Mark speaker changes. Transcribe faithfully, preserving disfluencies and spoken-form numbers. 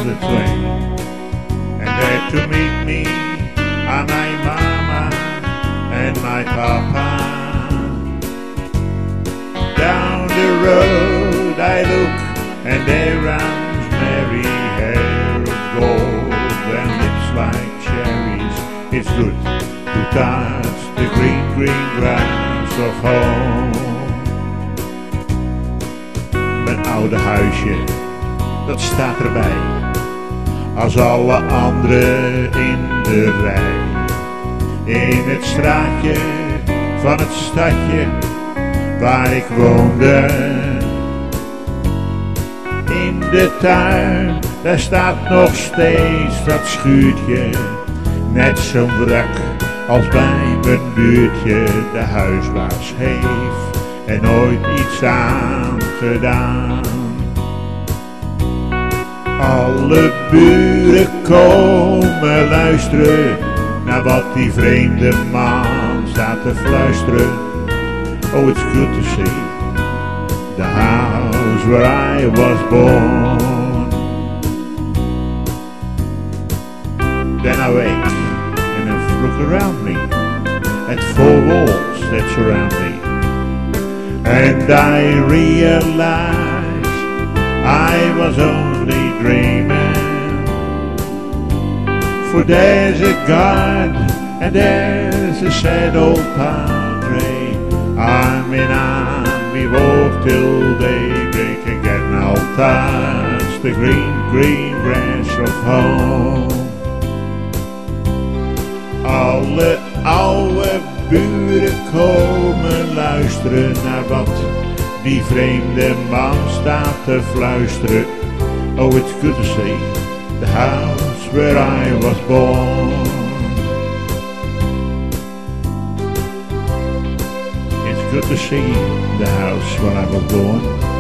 Speaker 1: the train, and there to meet me are my mama and my papa. Down the road I look, and there runs Mary, hair of gold and lips like cherries. It's good to touch the green, green grass of home. Mijn oude huisje, dat staat erbij, als alle anderen in de rij. In het straatje van het stadje waar ik woonde. In de tuin, daar staat nog steeds dat schuurtje, net zo'n wrak als bij mijn buurtje. De huisbaas heeft er nooit iets aan gedaan. Alle buren komen luisteren naar wat die vreemde man staat te fluisteren. Oh, it's good to see the house where I was born. Then I wake and I look around me at four walls that surround me, and I realize I was only dreaming. For there's a God and there's a sad old padre, arm in arm we walk till daybreak again. I'll touch the green, green grass of home. Alle oude buren komen luisteren naar wat die vreemde man staat te fluisteren. Oh, it's good to see the house where I was born. It's good to see the house where I was born.